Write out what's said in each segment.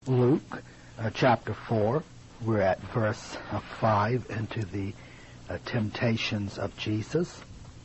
Luke chapter 4. We're at verse 5 into the temptations of Jesus.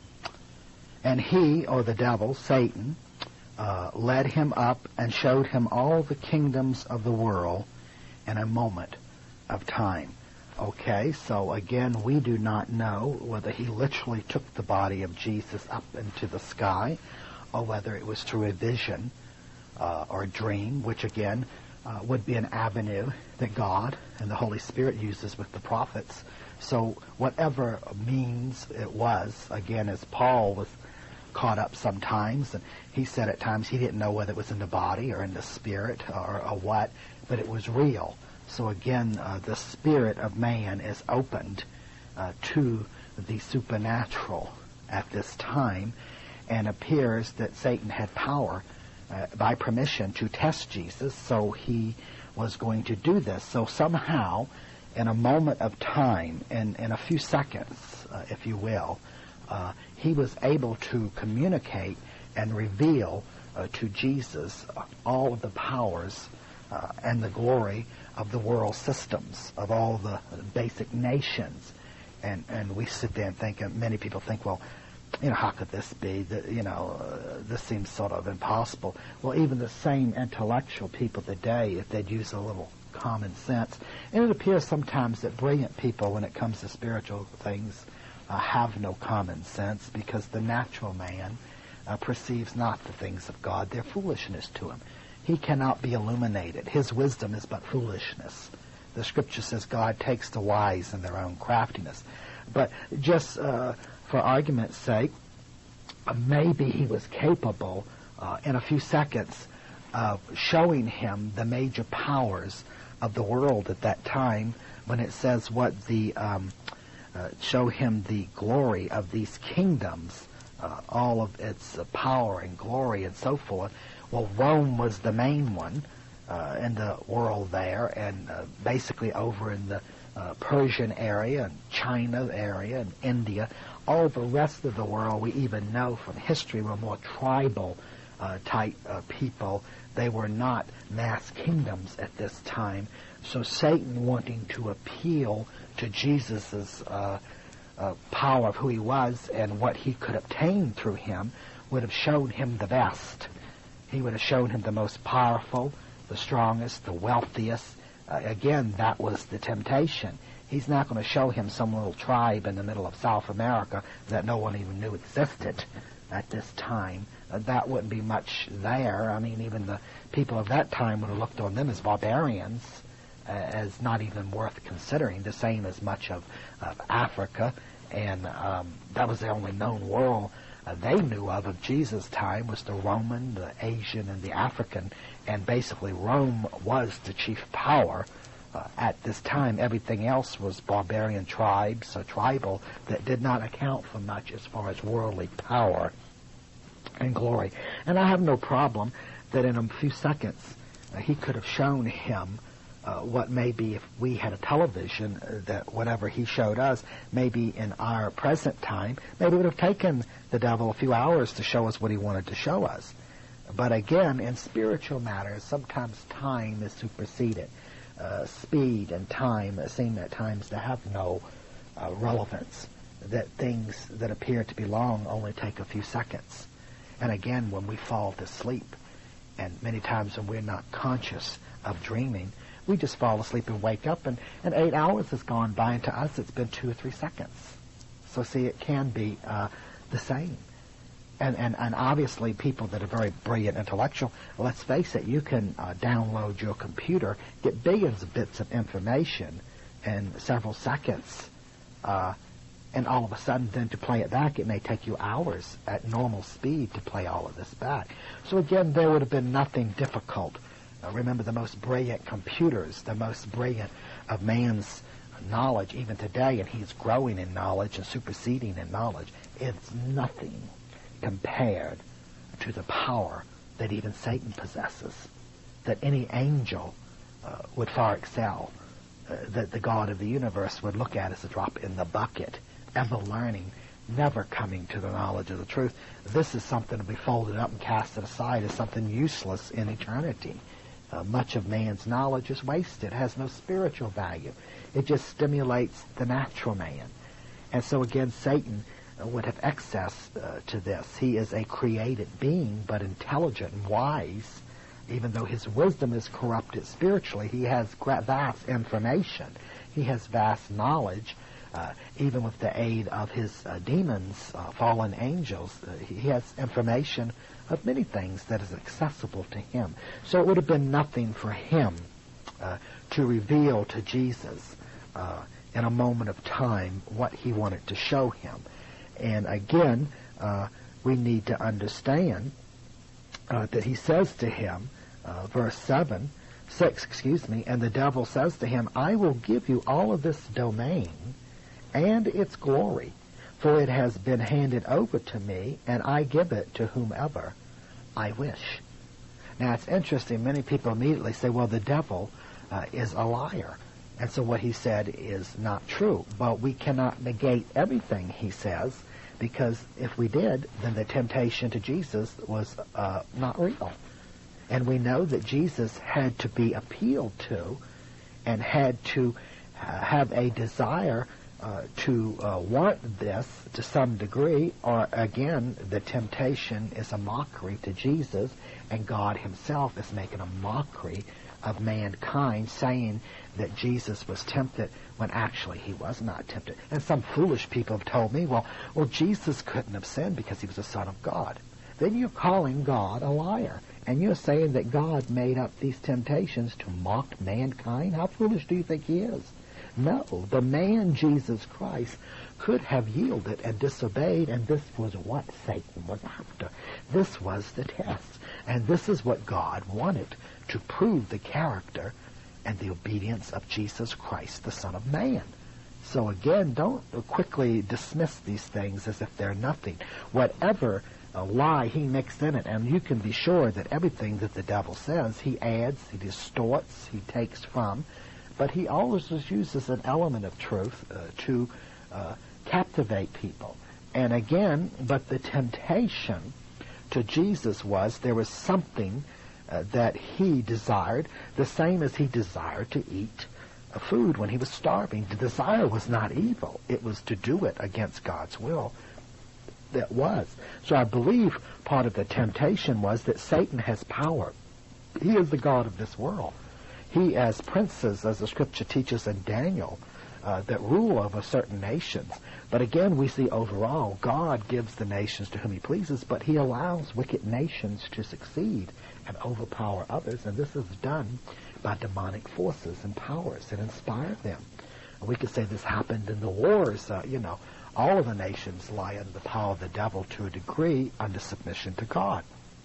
And he, or the devil, Satan, led him up and showed him all the kingdoms of the world in a moment of time. Okay, so again, we do not know whether he literally took the body of Jesus up into the sky or whether it was through a vision or a dream, which again would be an avenue that God and the Holy Spirit uses with the prophets. So whatever means it was, again, as Paul was caught up sometimes, and he said at times he didn't know whether it was in the body or in the spirit or what, but it was real. So again, the spirit of man is opened to the supernatural at this time, and appears that Satan had power by permission to test Jesus, so he was going to do this. So somehow, in a moment of time, in a few seconds, if you will, he was able to communicate and reveal to Jesus all of the powers and the glory of the world systems, of all the basic nations. And we sit there and think, and many people think, well, how could this be? This seems sort of impossible. Well, even the same intellectual people today, if they'd use a little common sense, and it appears sometimes that brilliant people, when it comes to spiritual things, have no common sense, because the natural man perceives not the things of God. They're foolishness to him. He cannot be illuminated. His wisdom is but foolishness. The Scripture says God takes the wise in their own craftiness. But just for argument's sake, maybe he was capable in a few seconds of showing him the major powers of the world at that time, when it says show him the glory of these kingdoms, all of its power and glory and so forth. Well, Rome was the main one in the world there, and basically over in the Persian area and China area and India. All the rest of the world, we even know from history, were more tribal type people. They were not mass kingdoms at this time. So Satan, wanting to appeal to Jesus's power of who he was and what he could obtain through him, would have shown him the best. He would have shown him the most powerful, the strongest, the wealthiest. Again, that was the temptation. He's not going to show him some little tribe in the middle of South America that no one even knew existed at this time. That wouldn't be much there. I mean, even the people of that time would have looked on them as barbarians, as not even worth considering. The same as much of Africa, and that was the only known world they knew of Jesus' time, was the Roman, the Asian, and the African, and basically Rome was the chief power at this time. Everything else was barbarian tribes, tribal, that did not account for much as far as worldly power and glory. And I have no problem that in a few seconds he could have shown him what maybe if we had a television, that whatever he showed us, maybe in our present time, maybe it would have taken the devil a few hours to show us what he wanted to show us. But again, in spiritual matters, sometimes time is superseded. Speed and time seem at times to have no relevance, that things that appear to be long only take a few seconds. And again, when we fall to sleep, and many times when we're not conscious of dreaming, we just fall asleep and wake up, and 8 hours has gone by, and to us it's been 2 or 3 seconds. So see, it can be the same. And obviously people that are very brilliant intellectual, let's face it, you can download your computer, get billions of bits of information in several seconds, and all of a sudden then to play it back, it may take you hours at normal speed to play all of this back. So again, there would have been nothing difficult. Remember, the most brilliant computers, the most brilliant of man's knowledge, even today, and he's growing in knowledge and superseding in knowledge, it's nothing compared to the power that even Satan possesses, that any angel would far excel, that the God of the universe would look at as a drop in the bucket, ever learning, never coming to the knowledge of the truth. This is something to be folded up and casted aside as something useless in eternity. much of man's knowledge is wasted, has no spiritual value. It just stimulates the natural man. And so again, Satan would have access to this. He is a created being, but intelligent and wise. Even though his wisdom is corrupted spiritually, he has vast information. He has vast knowledge. Even with the aid of his demons, fallen angels, he has information of many things that is accessible to him. So it would have been nothing for him to reveal to Jesus in a moment of time what he wanted to show him. And again, we need to understand that he says to him, verse 6, and the devil says to him, I will give you all of this domain and its glory, for it has been handed over to me, and I give it to whomever I wish. Now, it's interesting. Many people immediately say, well, the devil is a liar. And so what he said is not true. But we cannot negate everything he says, because if we did, then the temptation to Jesus was not real. And we know that Jesus had to be appealed to and had to have a desire to want this to some degree, or again, the temptation is a mockery to Jesus, and God himself is making a mockery of mankind, saying that Jesus was tempted when actually he was not tempted. And some foolish people have told me, well, Jesus couldn't have sinned because he was the Son of God. Then you're calling God a liar, and you're saying that God made up these temptations to mock mankind? How foolish do you think he is? No, the man Jesus Christ could have yielded and disobeyed, and this was what Satan was after. This was the test, and this is what God wanted, to prove the character and the obedience of Jesus Christ, the Son of Man. So again, don't quickly dismiss these things as if they're nothing. Whatever lie he mixed in it, and you can be sure that everything that the devil says, he adds, he distorts, he takes from, but he always uses an element of truth to captivate people. And again, but the temptation to Jesus was there was something that he desired, the same as he desired to eat food when he was starving. The desire was not evil. It was to do it against God's will. That was. So I believe part of the temptation was that Satan has power. He is the God of this world. He has princes, as the scripture teaches in Daniel, that rule over certain nations. But again, we see overall, God gives the nations to whom he pleases, but he allows wicked nations to succeed and overpower others, and this is done by demonic forces and powers that inspire them. And we could say this happened in the wars. All of the nations lie under the power of the devil to a degree, under submission to God.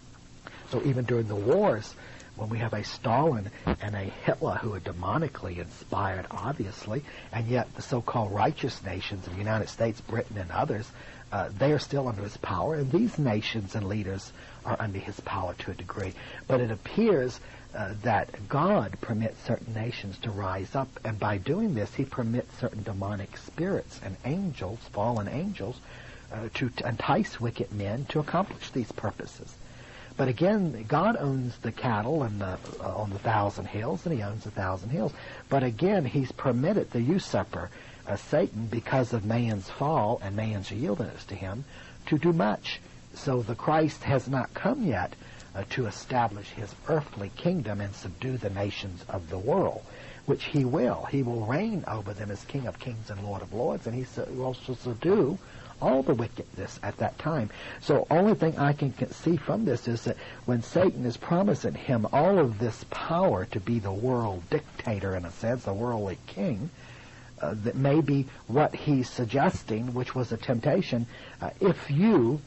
So even during the wars, when we have a Stalin and a Hitler who are demonically inspired, obviously, and yet the so-called righteous nations of the United States, Britain, and others, they are still under his power, and these nations and leaders are under his power to a degree. But it appears that God permits certain nations to rise up, and by doing this, he permits certain demonic spirits and angels, fallen angels, to entice wicked men to accomplish these purposes. But again, God owns the cattle and on the 1,000 hills, and he owns 1,000 hills. But again, he's permitted the usurper, Satan, because of man's fall and man's yieldedness to him, to do much. So the Christ has not come yet to establish his earthly kingdom and subdue the nations of the world, which he will. He will reign over them as King of Kings and Lord of Lords, and he will also subdue all the wickedness at that time. So only thing I can see from this is that when Satan is promising him all of this power to be the world dictator, in a sense, the worldly king, that may be what he's suggesting, which was a temptation. If you,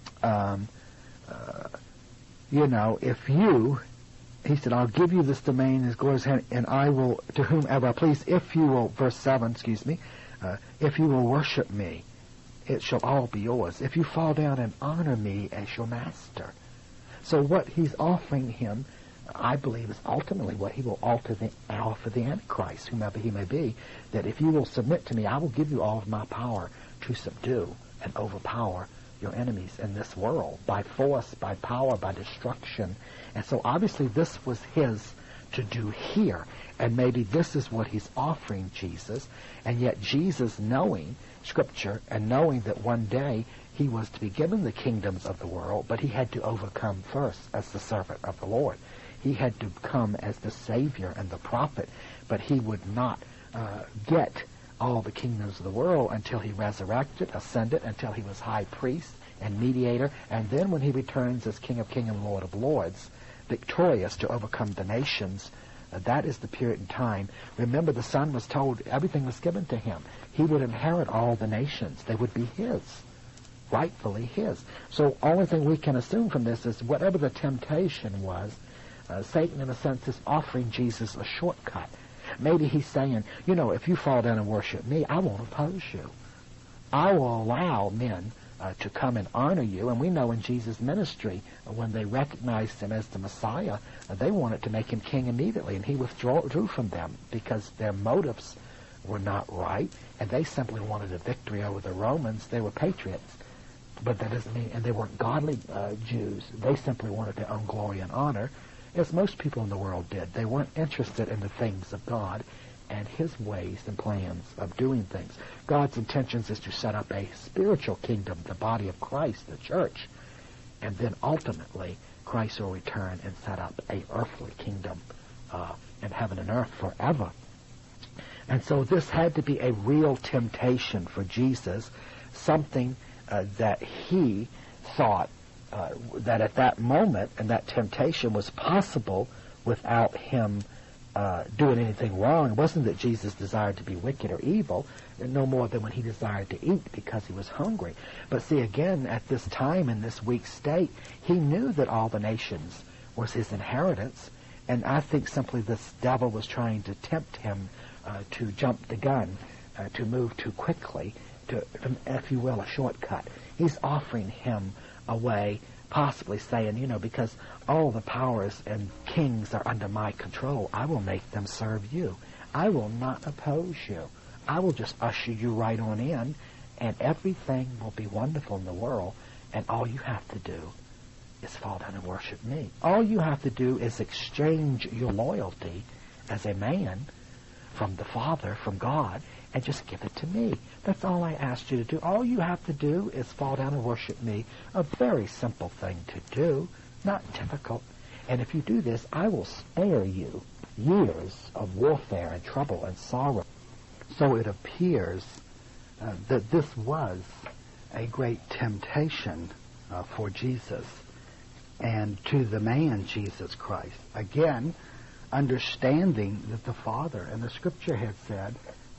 he said, I'll give you this domain as glorious hand, and I will, to whomever I please, if you will, verse 7, if you will worship me, it shall all be yours. If you fall down and honor me as your master. So what he's offering him, I believe, is ultimately what he will offer the Antichrist, whomever he may be, that if you will submit to me, I will give you all of my power to subdue and overpower your enemies in this world, by force, by power, by destruction. And so obviously this was his to do here. And maybe this is what he's offering Jesus. And yet Jesus, knowing Scripture and knowing that one day he was to be given the kingdoms of the world, but he had to overcome first as the servant of the Lord. He had to come as the Savior and the prophet, but he would not get all the kingdoms of the world until he resurrected, ascended, until he was high priest and mediator, and then when he returns as King of Kings and Lord of Lords, victorious to overcome the nations, that is the period in time. Remember, the Son was told everything was given to him. He would inherit all the nations. They would be his, rightfully his. So only thing we can assume from this is whatever the temptation was, Satan, in a sense, is offering Jesus a shortcut. Maybe he's saying, you know, if you fall down and worship me, I won't oppose you. I will allow men to come and honor you. And we know in Jesus' ministry, when they recognized him as the Messiah, they wanted to make him king immediately, and he withdrew from them because their motives were not right, and they simply wanted a victory over the Romans. They were patriots, but that doesn't mean, and they weren't godly Jews. They simply wanted their own glory and honor, as most people in the world did. They weren't interested in the things of God and his ways and plans of doing things. God's intentions is to set up a spiritual kingdom, the body of Christ, the church, and then ultimately Christ will return and set up a earthly kingdom in heaven and earth forever. And so this had to be a real temptation for Jesus, something that he thought that at that moment and that temptation was possible without him doing anything wrong. It wasn't that Jesus desired to be wicked or evil, no more than when he desired to eat because he was hungry. But see, again, at this time in this weak state, he knew that all the nations was his inheritance, and I think simply this devil was trying to tempt him to jump the gun, to move too quickly, to, if you will, a shortcut. He's offering him a way, possibly saying, you know, because all the powers and kings are under my control, I will make them serve you. I will not oppose you. I will just usher you right on in, and everything will be wonderful in the world, and all you have to do is fall down and worship me. All you have to do is exchange your loyalty as a man from the Father, from God, and just give it to me. That's all I asked you to do. All you have to do is fall down and worship me. A very simple thing to do, not difficult. And if you do this, I will spare you years of warfare and trouble and sorrow. So it appears that this was a great temptation for Jesus and to the man Jesus Christ. Again, understanding that the Father and the Scripture had said,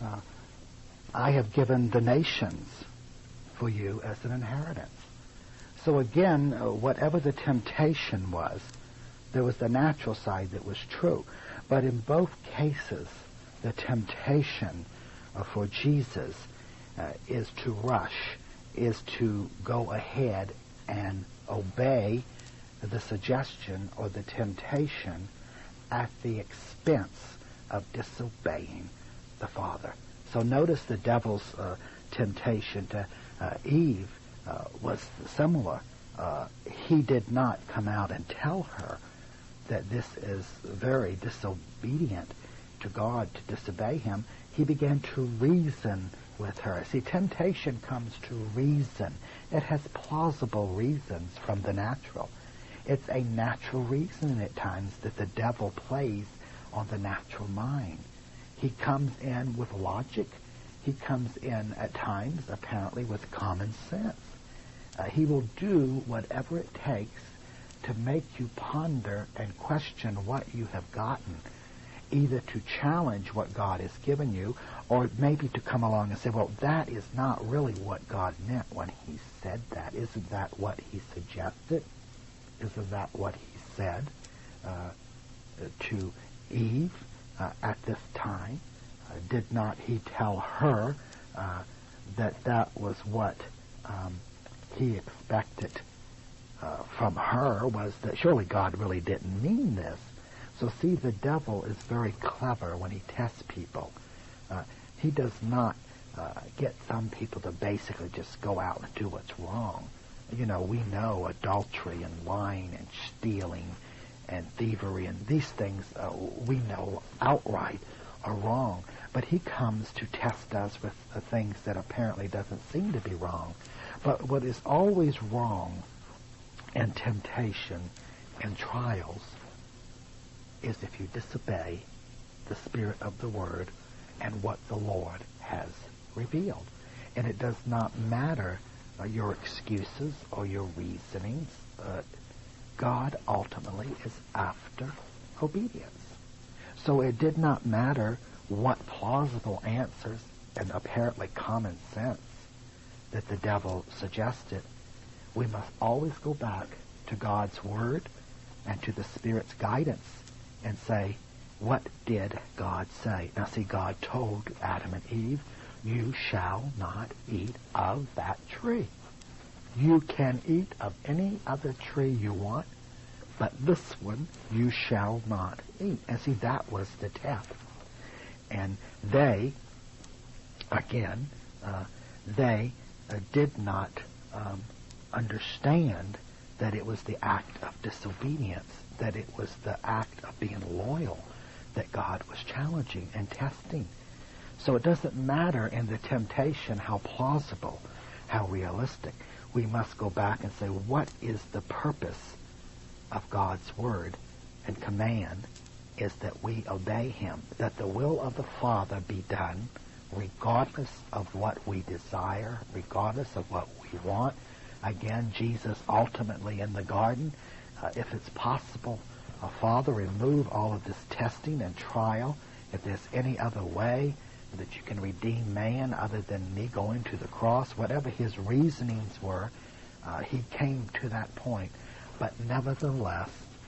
I have given the nations for you as an inheritance. So again, whatever the temptation was, there was the natural side that was true. But in both cases, the temptation for Jesus is to rush, is to go ahead and obey the suggestion or the temptation at the expense of disobeying the Father. So notice the devil's temptation to Eve was similar. He did not come out and tell her that this is very disobedient to God to disobey him. He began to reason with her. See, temptation comes to reason. It has plausible reasons from the natural. It's a natural reason at times that the devil plays on the natural mind. He comes in with logic. He comes in at times, apparently, with common sense. He will do whatever it takes to make you ponder and question what you have gotten, either to challenge what God has given you, or maybe to come along and say, well, that is not really what God meant when he said that. Isn't that what he suggested? Isn't that what he said to Eve at this time? Did not he tell her that that was what he expected from her, was that surely God really didn't mean this. So see, the devil is very clever when he tests people. He does not get some people to basically just go out and do what's wrong. You know, we know adultery and lying and stealing and thievery, and these things we know outright are wrong. But he comes to test us with things that apparently doesn't seem to be wrong. But what is always wrong and temptation and trials is if you disobey the spirit of the Word and what the Lord has revealed. And it does not matter your excuses or your reasonings. God ultimately is after obedience. So it did not matter what plausible answers and apparently common sense that the devil suggested. We must always go back to God's Word and to the Spirit's guidance and say, what did God say? Now see, God told Adam and Eve, you shall not eat of that tree. You can eat of any other tree you want, but this one you shall not eat. And see, that was the test. And they, again, did not understand that it was the act of disobedience, that it was the act of being loyal that God was challenging and testing. So it doesn't matter in the temptation how plausible, how realistic. We must go back and say, what is the purpose of God's Word and command is that we obey Him, that the will of the Father be done regardless of what we desire, regardless of what we want. Again, Jesus ultimately in the garden, if it's possible, Father, remove all of this testing and trial. If there's any other way that you can redeem man other than me going to the cross, whatever his reasonings were, he came to that point. But nevertheless,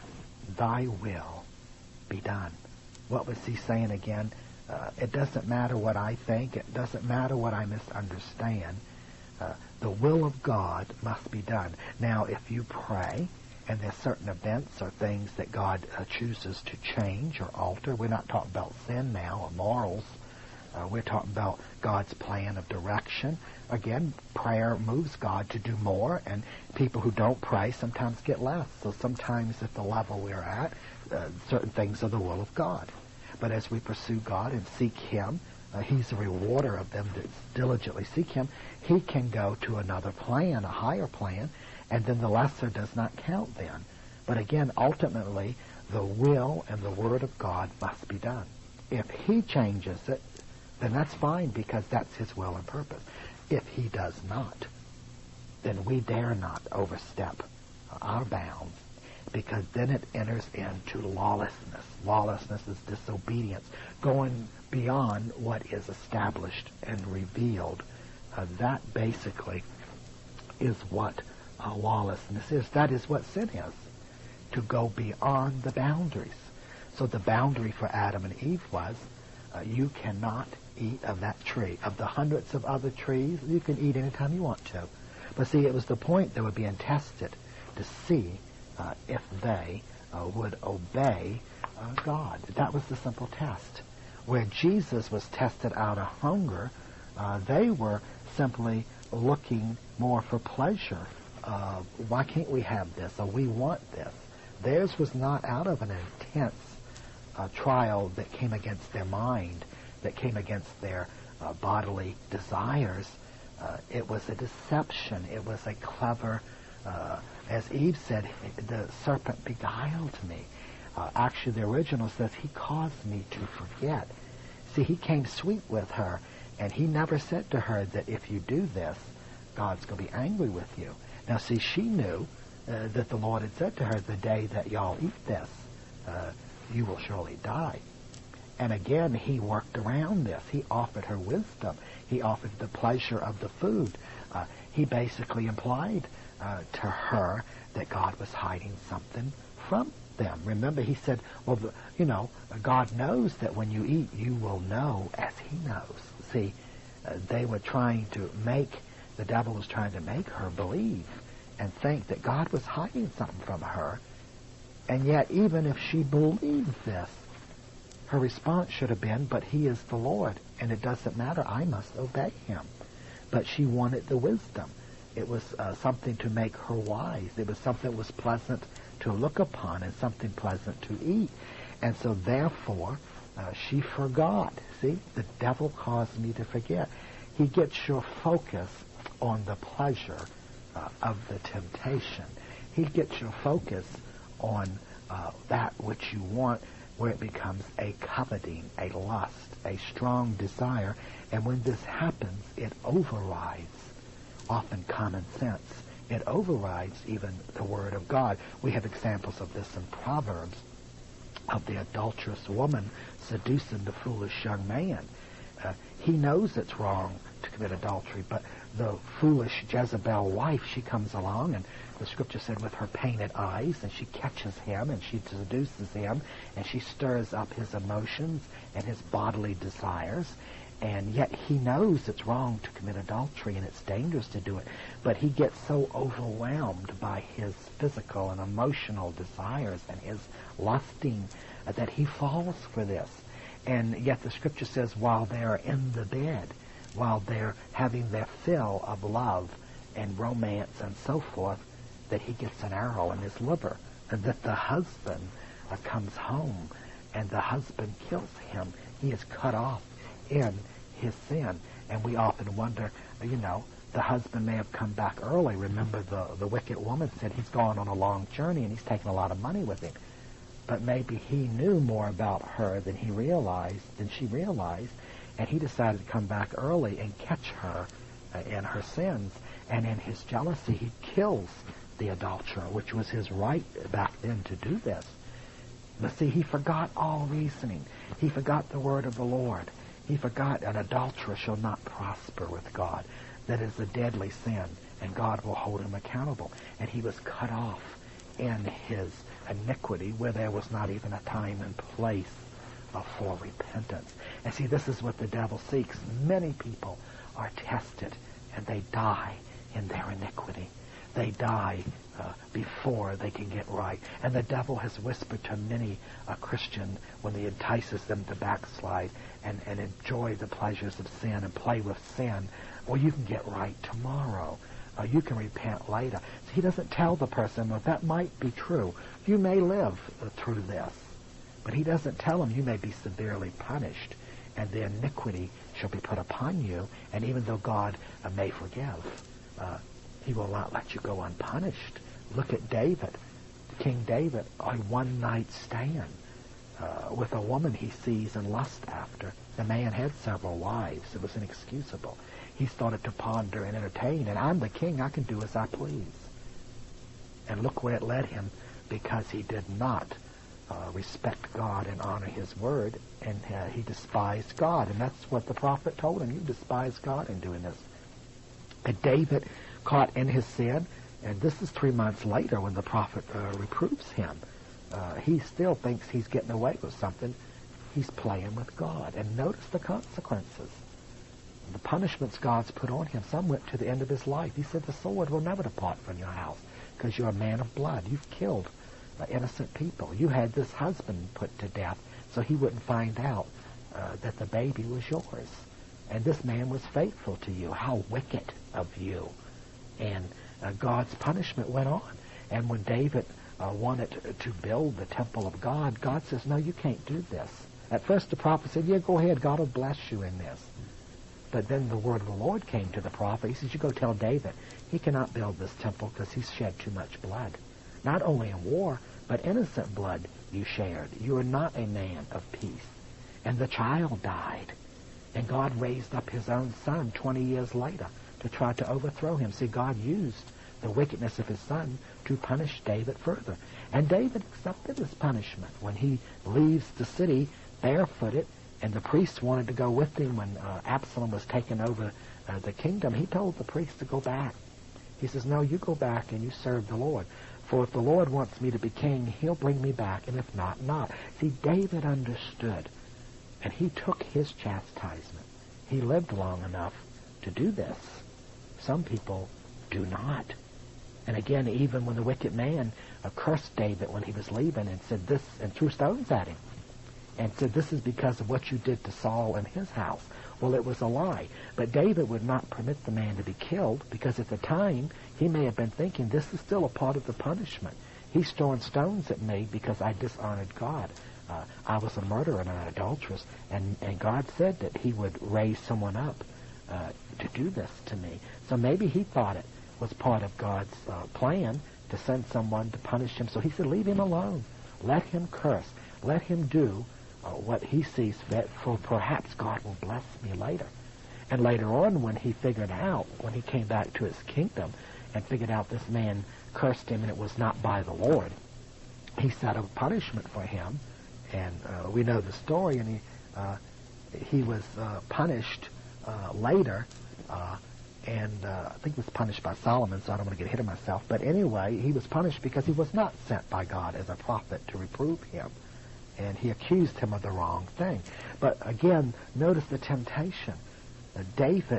thy will be done. What was he saying again? It doesn't matter what I think. It doesn't matter what I misunderstand. The will of God must be done. Now, if you pray, and there's certain events or things that God chooses to change or alter, we're not talking about sin now or morals. We're talking about God's plan of direction. Again, prayer moves God to do more, and people who don't pray sometimes get less. So sometimes at the level we're at, certain things are the will of God. But as we pursue God and seek Him, He's a rewarder of them that diligently seek Him. He can go to another plan, a higher plan, and then the lesser does not count then. But again, ultimately, the will and the Word of God must be done. If He changes it, then that's fine because that's His will and purpose. If He does not, then we dare not overstep our bounds, because then it enters into lawlessness. Lawlessness is disobedience, going beyond what is established and revealed. That basically is what lawlessness is. That is what sin is, to go beyond the boundaries. So the boundary for Adam and Eve was, you cannot eat of that tree. Of the hundreds of other trees, you can eat anytime you want to. But see, it was the point they were being tested to see if they would obey God. That was the simple test. Where Jesus was tested out of hunger, they were simply looking more for pleasure. Why can't we have this? Or we want this. Theirs was not out of an intense trial that came against their mind, that came against their bodily desires. It was a deception. It was a clever, as Eve said, the serpent beguiled me. Actually, the original says he caused me to forget. See, he came sweet with her, and he never said to her that if you do this, God's going to be angry with you. Now, see, she knew that the Lord had said to her, the day that y'all eat this, you will surely die. And again, he worked around this. He offered her wisdom. He offered the pleasure of the food. He basically implied to her that God was hiding something from them. Remember, he said, well, God knows that when you eat, you will know as he knows. See, they were trying to the devil was trying to make her believe and think that God was hiding something from her. And yet, even if she believed this, her response should have been, but he is the Lord, and it doesn't matter, I must obey him. But she wanted the wisdom. It was something to make her wise. It was something that was pleasant to look upon and something pleasant to eat. And so therefore, she forgot. See, the devil caused me to forget. He gets your focus on the pleasure of the temptation. He gets your focus on that which you want, where it becomes a coveting, a lust, a strong desire. And when this happens, it overrides often common sense. It overrides even the Word of God. We have examples of this in Proverbs, of the adulterous woman seducing the foolish young man. He knows it's wrong to commit adultery, but the foolish Jezebel wife, she comes along, and the Scripture said with her painted eyes, and she catches him, and she seduces him, and she stirs up his emotions and his bodily desires. And yet he knows it's wrong to commit adultery and it's dangerous to do it. But he gets so overwhelmed by his physical and emotional desires and his lusting that he falls for this. And yet the Scripture says while they're in the bed, while they're having their fill of love and romance and so forth, that he gets an arrow in his liver, and that the husband comes home and the husband kills him. He is cut off in his sin. And we often wonder, the husband may have come back early. Remember, the wicked woman said he's gone on a long journey and he's taken a lot of money with him. But maybe he knew more about her than she realized, and he decided to come back early and catch her in her sins. And in his jealousy, he kills the adulterer, which was his right back then to do this. But see, he forgot all reasoning. He forgot the word of the Lord. He forgot an adulterer shall not prosper with God. That is a deadly sin, and God will hold him accountable. And he was cut off in his iniquity, where there was not even a time and place for repentance. And see, this is what the devil seeks. Many people are tested, and they die in their iniquity. They die before they can get right. And the devil has whispered to many a Christian when he entices them to backslide and enjoy the pleasures of sin and play with sin, well, you can get right tomorrow. You can repent later. So he doesn't tell the person, well, that might be true. You may live through this. But he doesn't tell them you may be severely punished, and the iniquity shall be put upon you. And even though God may forgive, he will not let you go unpunished. Look at David, King David, a one-night stand with a woman he sees and lusts after. The man had several wives. It was inexcusable. He started to ponder and entertain, and I'm the king, I can do as I please. And look where it led him, because he did not respect God and honor his word, and he despised God. And that's what the prophet told him. You despise God in doing this. And David, caught in his sin, and this is 3 months later when the prophet reproves him, he still thinks he's getting away with something. He's playing with God. And notice the consequences. The punishments God's put on him, some went to the end of his life. He said, the sword will never depart from your house, because you're a man of blood. You've killed innocent people. You had this husband put to death so he wouldn't find out that the baby was yours. And this man was faithful to you. How wicked of you. And God's punishment went on. And when David wanted to build the temple of God, God says, no, you can't do this. At first the prophet said, yeah, go ahead, God will bless you in this. But then the word of the Lord came to the prophet. He says, you go tell David, he cannot build this temple because he's shed too much blood. Not only in war, but innocent blood you shared. You are not a man of peace. And the child died. And God raised up his own son 20 years later to try to overthrow him. See, God used the wickedness of his son to punish David further. And David accepted his punishment when he leaves the city barefooted, and the priests wanted to go with him when Absalom was taking over the kingdom. He told the priests to go back. He says, no, you go back and you serve the Lord. For if the Lord wants me to be king, he'll bring me back, and if not, not. See, David understood, and he took his chastisement. He lived long enough to do this. Some people do not. And again, even when the wicked man cursed David when he was leaving and said this, and threw stones at him, and said, this is because of what you did to Saul and his house. Well, it was a lie. But David would not permit the man to be killed, because at the time he may have been thinking this is still a part of the punishment. He's throwing stones at me because I dishonored God. I was a murderer and an adulteress, and God said that he would raise someone up to do this to me. So maybe he thought it was part of God's plan to send someone to punish him. So he said, leave him alone. Let him curse. Let him do what he sees fit, for perhaps God will bless me later. And later on, when he figured out, when he came back to his kingdom and figured out this man cursed him and it was not by the Lord, he set a punishment for him. And we know the story, and he was punished later, and I think he was punished by Solomon, so I don't want to get ahead of myself. But anyway, he was punished because he was not sent by God as a prophet to reprove him, and he accused him of the wrong thing. But again, notice the temptation. David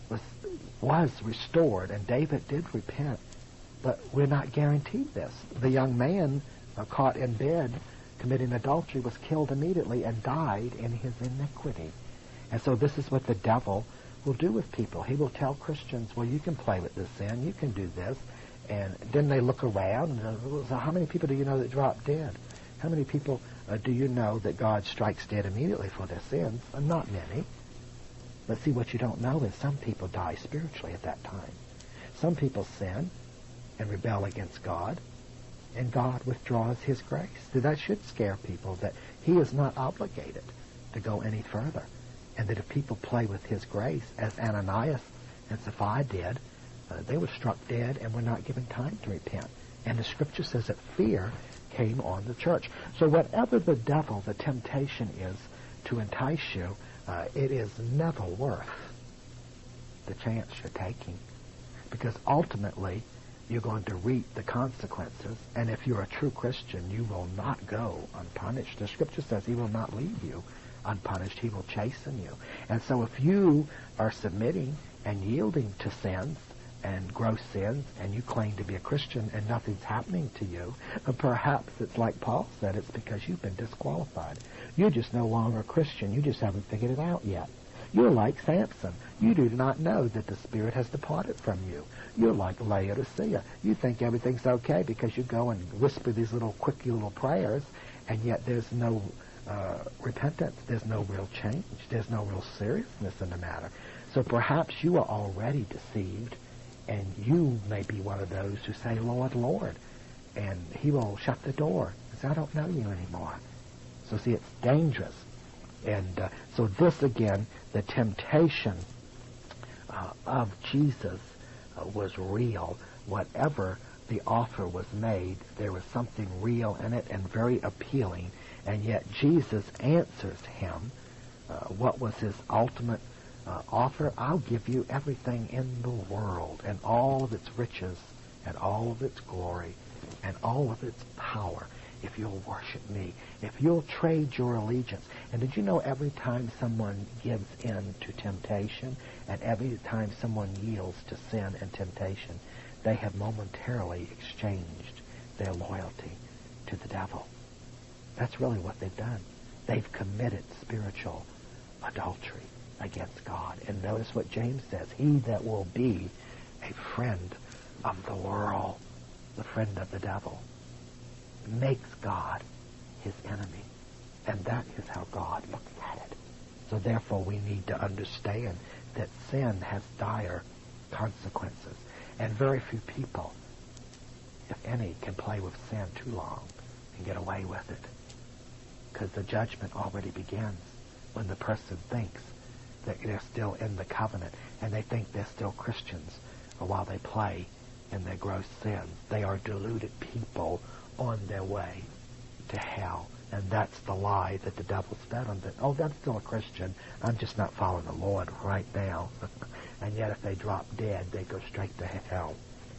was restored, and David did repent, but we're not guaranteed this. The young man caught in bed committing adultery was killed immediately and died in his iniquity. And so this is what the devil will do with people. He will tell Christians, well, you can play with this sin, you can do this. And then they look around, and so how many people do you know that drop dead? How many people do you know that God strikes dead immediately for their sins? Not many. But see, what you don't know is some people die spiritually at that time. Some people sin and rebel against God, and God withdraws his grace. So that should scare people, that he is not obligated to go any further. And that if people play with his grace, as Ananias and Sapphira did, they were struck dead and were not given time to repent. And the scripture says that fear came on the church. So whatever the devil, the temptation is to entice you, it is never worth the chance you're taking. Because ultimately, you're going to reap the consequences. And if you're a true Christian, you will not go unpunished. The scripture says he will not leave you unpunished. He will chasten you. And so if you are submitting and yielding to sins and gross sins, and you claim to be a Christian and nothing's happening to you, perhaps it's like Paul said, it's because you've been disqualified. You're just no longer a Christian. You just haven't figured it out yet. You're like Samson. You do not know that the Spirit has departed from you. You're like Laodicea. You think everything's okay because you go and whisper these quickie little prayers, and yet there's no repentance. There's no real change. There's no real seriousness in the matter. So perhaps you are already deceived, and you may be one of those who say, Lord, Lord, and he will shut the door and say, I don't know you anymore. So see, it's dangerous. And so this, again, the temptation of Jesus was real. Whatever the offer was made, there was something real in it and very appealing. And yet Jesus answers him. What was his ultimate offer? I'll give you everything in the world, and all of its riches, and all of its glory, and all of its power, if you'll worship me, if you'll trade your allegiance. And did you know every time someone gives in to temptation, and every time someone yields to sin and temptation, they have momentarily exchanged their loyalty to the devil? That's really what they've done. They've committed spiritual adultery against God. And notice what James says, he that will be a friend of the world, the friend of the devil, makes God his enemy. And that is how God looks at it. So therefore we need to understand that sin has dire consequences. And very few people, if any, can play with sin too long and get away with it. Because the judgment already begins when the person thinks that they're still in the covenant and they think they're still Christians while they play in their gross sins. They are deluded people on their way to hell. And that's the lie that the devil's fed on. That, oh, I'm still a Christian. I'm just not following the Lord right now. And yet if they drop dead, they go straight to hell.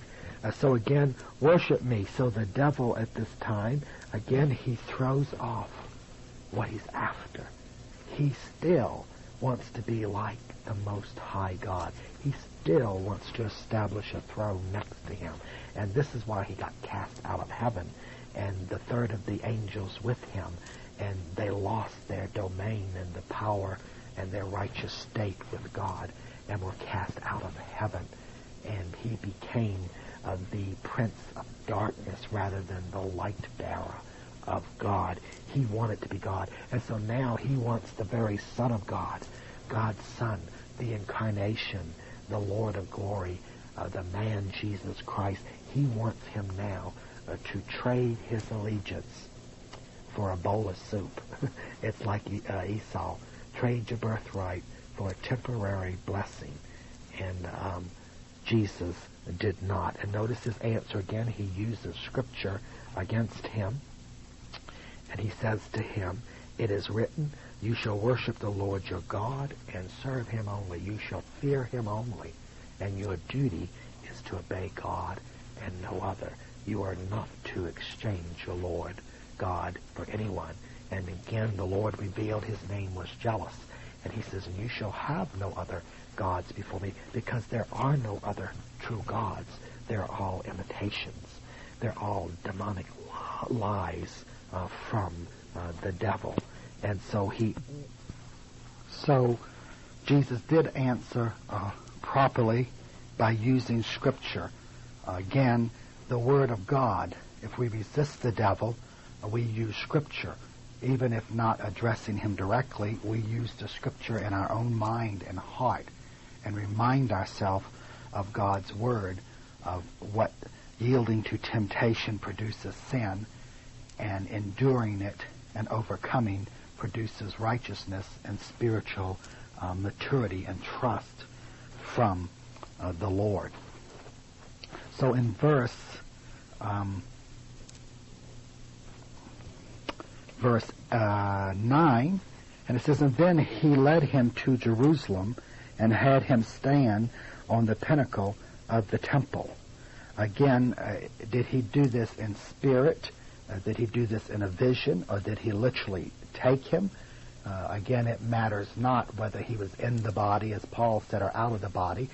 So again, worship me. So the devil at this time, again, he throws off what he's after. He still wants to be like the Most High God. He still wants to establish a throne next to him. And this is why he got cast out of heaven, and the third of the angels with him, and they lost their domain and the power and their righteous state with God, and were cast out of heaven. And he became the prince of darkness rather than the light bearer of God. He wanted to be God. And so now he wants the very Son of God, God's Son, the incarnation, the Lord of glory, the man Jesus Christ. He wants him now to trade his allegiance for a bowl of soup. It's like Esau. Trade your birthright for a temporary blessing. And Jesus did not. And notice his answer again. He uses Scripture against him. And he says to him, "It is written, you shall worship the Lord your God and serve him only. You shall fear him only. And your duty is to obey God and no other. You are not to exchange your Lord God for anyone." And again, the Lord revealed his name was jealous. And he says, "And you shall have no other gods before me," because there are no other true gods. They're all imitations. They're all demonic lies from the devil. And so Jesus did answer properly by using Scripture. Again, the Word of God. If we resist the devil, we use Scripture. Even if not addressing him directly, we use the Scripture in our own mind and heart and remind ourselves of God's Word, of what yielding to temptation produces sin, and enduring it and overcoming produces righteousness and spiritual maturity and trust from the Lord. So in verse 9, and it says, "And then he led him to Jerusalem and had him stand on the pinnacle of the temple." Again, did he do this in spirit? Did he do this in a vision? Or did he literally take him? Again, it matters not whether he was in the body, as Paul said, or out of the body.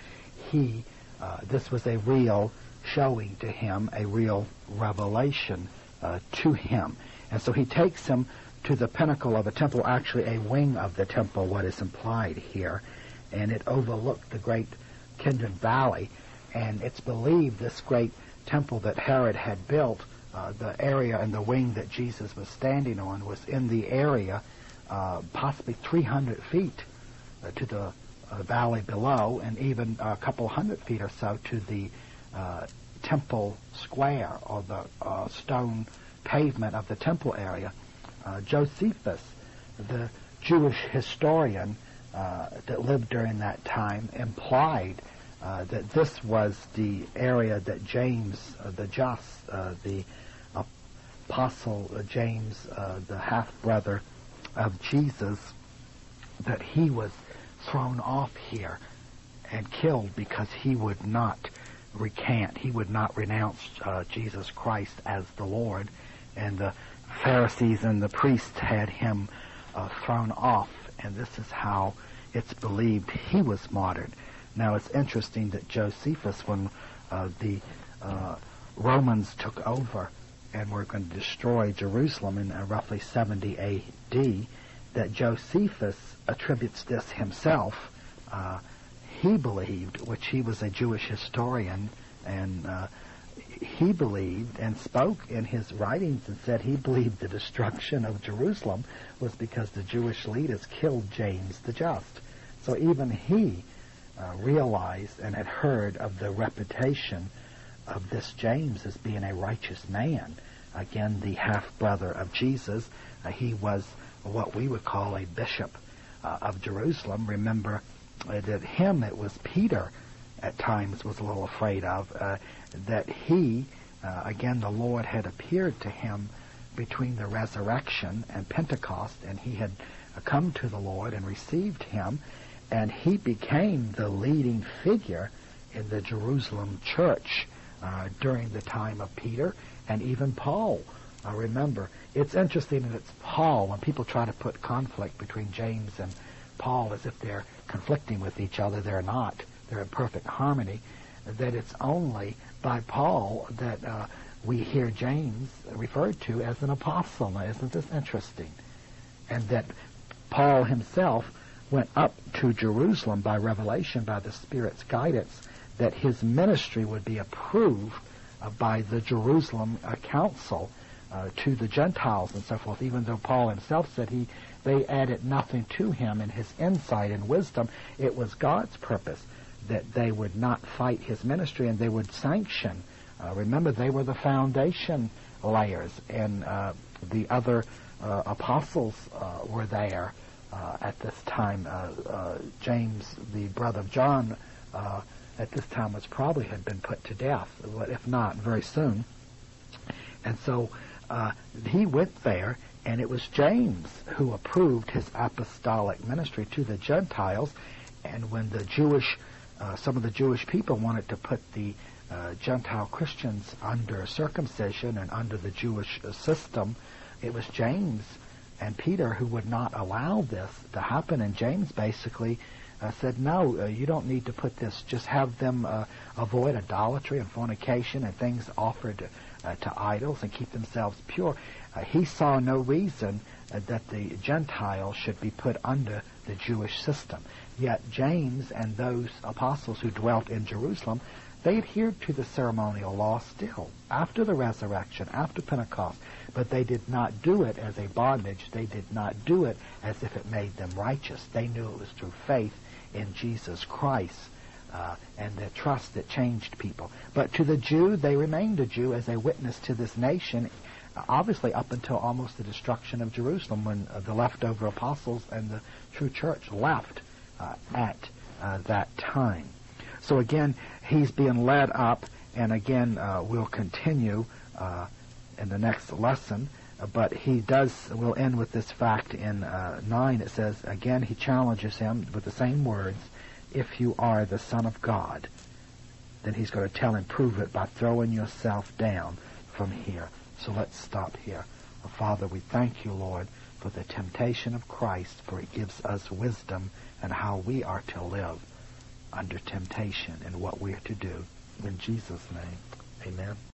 This was a real showing to him, a real revelation to him. And so he takes him to the pinnacle of a temple, actually a wing of the temple, what is implied here. And it overlooked the great Kidron Valley. And it's believed this great temple that Herod had built, the area and the wing that Jesus was standing on, was in the area possibly 300 feet to the valley below, and even a couple hundred feet or so to the temple square, or the stone pavement of the temple area. Josephus, the Jewish historian that lived during that time, implied that this was the area that James the Just, the apostle James, the half-brother of Jesus, that he was thrown off here and killed because he would not recant, he would not renounce Jesus Christ as the Lord, and the Pharisees and the priests had him thrown off, and this is how it's believed he was martyred. Now it's interesting that Josephus, when the Romans took over and were going to destroy Jerusalem in roughly 70 A.D., that Josephus attributes this himself. He believed, which he was a Jewish historian, and he believed and spoke in his writings and said he believed the destruction of Jerusalem was because the Jewish leaders killed James the Just. So even he realized and had heard of the reputation of this James as being a righteous man. Again, the half-brother of Jesus. He was what we would call a bishop of Jerusalem. Remember that it was Peter at times was a little afraid of, that he, again, the Lord had appeared to him between the resurrection and Pentecost, and he had come to the Lord and received him, and he became the leading figure in the Jerusalem church during the time of Peter and even Paul. Remember, it's interesting that it's Paul, when people try to put conflict between James and Paul as if they're conflicting with each other, they're not. They're in perfect harmony. That it's only by Paul that we hear James referred to as an apostle. Now, isn't this interesting? And that Paul himself went up to Jerusalem by revelation, by the Spirit's guidance, that his ministry would be approved by the Jerusalem council to the Gentiles and so forth, even though Paul himself said they added nothing to him in his insight and wisdom. It was God's purpose that they would not fight his ministry and they would sanction. Remember, they were the foundation layers, and the other apostles were there at this time. James, the brother of John, at this time had been put to death, if not very soon. And so he went there, and it was James who approved his apostolic ministry to the Gentiles. And when the some of the Jewish people wanted to put the Gentile Christians under circumcision and under the Jewish system, it was James and Peter who would not allow this to happen. And James basically said, no, you don't need to put this. Just have them avoid idolatry and fornication and things offered to idols and keep themselves pure. He saw no reason that the Gentiles should be put under the Jewish system. Yet James and those apostles who dwelt in Jerusalem, they adhered to the ceremonial law still, after the resurrection, after Pentecost. But they did not do it as a bondage. They did not do it as if it made them righteous. They knew it was through faith in Jesus Christ and their trust that changed people. But to the Jew, they remained a Jew as a witness to this nation, obviously up until almost the destruction of Jerusalem, when the leftover apostles and the true church left at that time. So again, he's being led up, and again, we'll continue in the next lesson. But we'll end with this fact in 9. It says, again, he challenges him with the same words, if you are the Son of God. Then he's going to tell him, prove it by throwing yourself down from here. So let's stop here. Father, we thank you, Lord, for the temptation of Christ, for it gives us wisdom and how we are to live under temptation and what we are to do. In Jesus' name, amen.